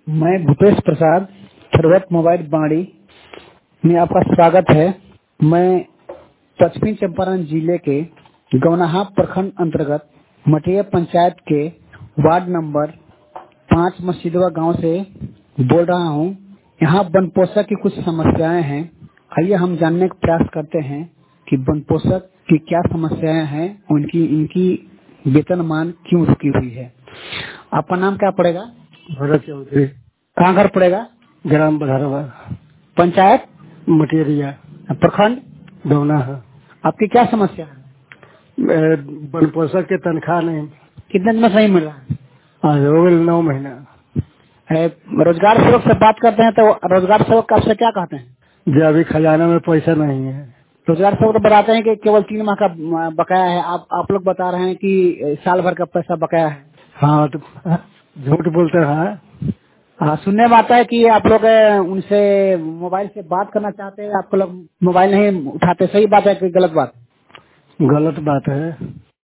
मैं भूपेश प्रसाद थरवत मोबाइल बाड़ी में आपका स्वागत है। मैं पश्चिमी चंपारण जिले के गौनाहा प्रखंड अंतर्गत मटिया पंचायत के वार्ड नंबर 5 मस्जिदवा गांव से बोल रहा हूं। यहां वन पोषक की कुछ समस्याएं हैं। आइए हम जानने का प्रयास करते हैं कि वन पोषक की क्या समस्याएं हैं, इनकी वेतनमान क्यों रुकी हुई है। आपका नाम क्या पड़ेगा? भरत चौधरी। कहाँ घर पड़ेगा? ग्राम बधारवा, पंचायत मटेरिया, प्रखंड दौना है। आपकी क्या समस्या है? वन पोषक के तनख्वाह नहीं। कितने दिन में सही मिल रहा है? आज हो गए 9 महीना। रोजगार सेवक से बात करते हैं तो रोजगार सेवक आपसे क्या कहते हैं? जो अभी खजाना में पैसा नहीं है। रोजगार सेवक तो बताते हैं कि केवल 3 माह का बकाया है। आप लोग बता रहे हैं कि साल भर का पैसा बकाया है। हाँ तो झूठ बोलते हैं। हाँ, सुनने में आता है कि आप लोग उनसे मोबाइल से बात करना चाहते हैं, आपको लोग मोबाइल नहीं उठाते। सही बात है कि गलत बात? गलत बात है।